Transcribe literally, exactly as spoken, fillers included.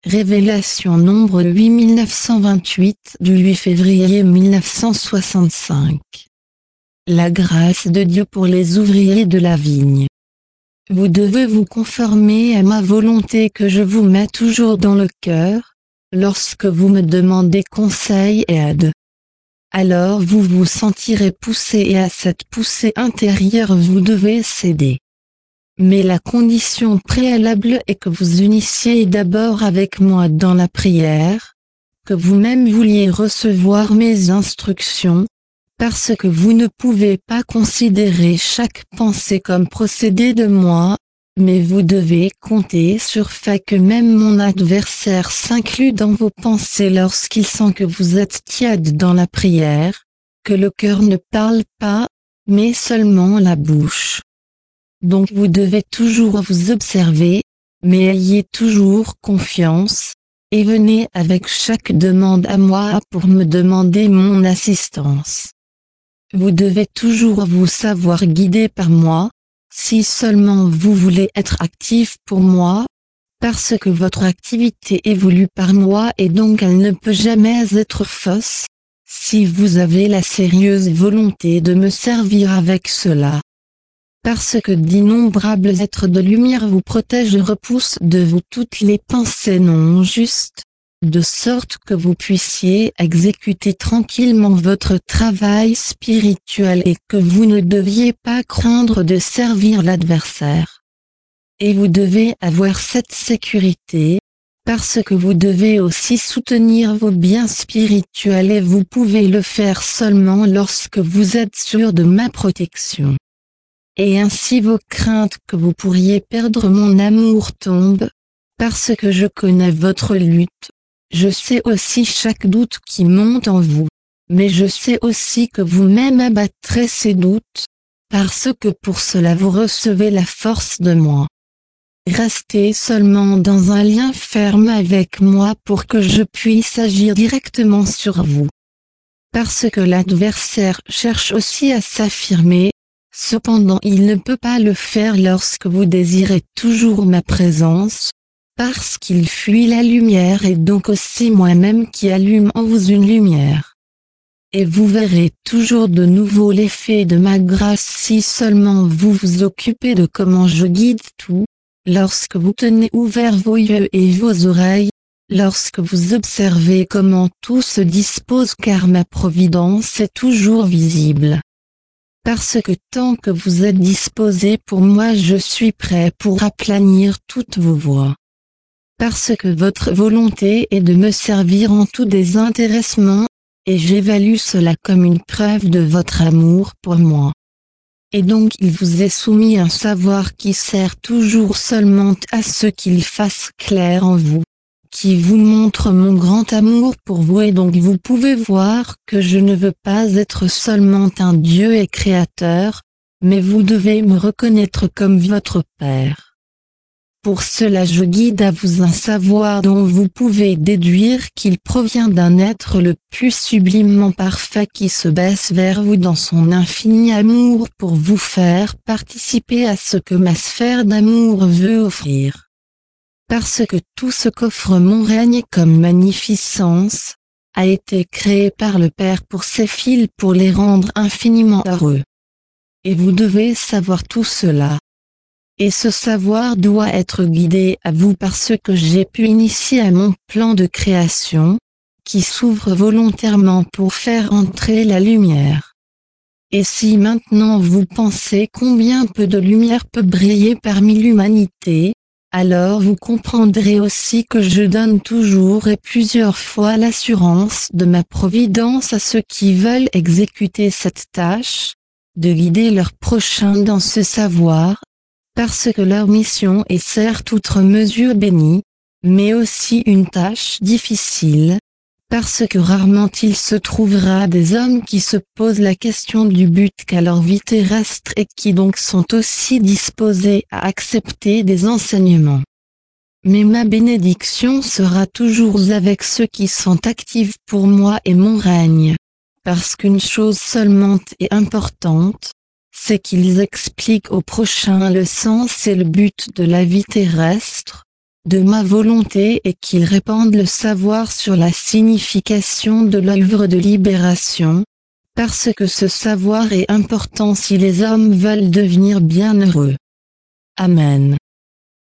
Révélation nombre huit mille neuf cent vingt-huit du huit février mille neuf cent soixante-cinq. La grâce de Dieu pour les ouvriers de la vigne. Vous devez vous conformer à ma volonté que je vous mets toujours dans le cœur, lorsque vous me demandez conseil et aide. Alors vous vous sentirez poussé et à cette poussée intérieure vous devez céder. Mais la condition préalable est que vous unissiez d'abord avec moi dans la prière, que vous-même vouliez recevoir mes instructions, parce que vous ne pouvez pas considérer chaque pensée comme procédé de moi, mais vous devez compter sur fait que même mon adversaire s'inclut dans vos pensées lorsqu'il sent que vous êtes tiède dans la prière, que le cœur ne parle pas, mais seulement la bouche. Donc vous devez toujours vous observer, mais ayez toujours confiance, et venez avec chaque demande à moi pour me demander mon assistance. Vous devez toujours vous savoir guider par moi, si seulement vous voulez être actif pour moi, parce que votre activité est voulue par moi et donc elle ne peut jamais être fausse, si vous avez la sérieuse volonté de me servir avec cela. Parce que d'innombrables êtres de lumière vous protègent et repoussent de vous toutes les pensées non justes, de sorte que vous puissiez exécuter tranquillement votre travail spirituel et que vous ne deviez pas craindre de servir l'adversaire. Et vous devez avoir cette sécurité, parce que vous devez aussi soutenir vos biens spirituels et vous pouvez le faire seulement lorsque vous êtes sûr de ma protection. Et ainsi vos craintes que vous pourriez perdre mon amour tombent, parce que je connais votre lutte, je sais aussi chaque doute qui monte en vous, mais je sais aussi que vous-même abattrez ces doutes, parce que pour cela vous recevez la force de moi. Restez seulement dans un lien ferme avec moi pour que je puisse agir directement sur vous. Parce que l'adversaire cherche aussi à s'affirmer, cependant il ne peut pas le faire lorsque vous désirez toujours ma présence, parce qu'il fuit la lumière et donc aussi moi-même qui allume en vous une lumière. Et vous verrez toujours de nouveau l'effet de ma grâce si seulement vous vous occupez de comment je guide tout, lorsque vous tenez ouverts vos yeux et vos oreilles, lorsque vous observez comment tout se dispose car ma providence est toujours visible. Parce que tant que vous êtes disposés pour moi je suis prêt pour aplanir toutes vos voies. Parce que votre volonté est de me servir en tout désintéressement, et j'évalue cela comme une preuve de votre amour pour moi. Et donc il vous est soumis un savoir qui sert toujours seulement à ce qu'il fasse clair en vous, qui vous montre mon grand amour pour vous et donc vous pouvez voir que je ne veux pas être seulement un Dieu et créateur, mais vous devez me reconnaître comme votre Père. Pour cela je guide à vous un savoir dont vous pouvez déduire qu'il provient d'un être le plus sublimement parfait qui se baisse vers vous dans son infini amour pour vous faire participer à ce que ma sphère d'amour veut offrir. Parce que tout ce qu'offre mon règne comme magnificence, a été créé par le Père pour ses fils pour les rendre infiniment heureux. Et vous devez savoir tout cela. Et ce savoir doit être guidé à vous parce que j'ai pu initier à mon plan de création, qui s'ouvre volontairement pour faire entrer la lumière. Et si maintenant vous pensez combien peu de lumière peut briller parmi l'humanité, alors vous comprendrez aussi que je donne toujours et plusieurs fois l'assurance de ma providence à ceux qui veulent exécuter cette tâche, de guider leur prochain dans ce savoir, parce que leur mission est certes outre mesure bénie, mais aussi une tâche difficile, parce que rarement il se trouvera des hommes qui se posent la question du but qu'à leur vie terrestre et qui donc sont aussi disposés à accepter des enseignements. Mais ma bénédiction sera toujours avec ceux qui sont actifs pour moi et mon règne, parce qu'une chose seulement est importante, c'est qu'ils expliquent au prochain le sens et le but de la vie terrestre, de ma volonté est qu'ils répandent le savoir sur la signification de l'œuvre de libération, parce que ce savoir est important si les hommes veulent devenir bienheureux. Amen.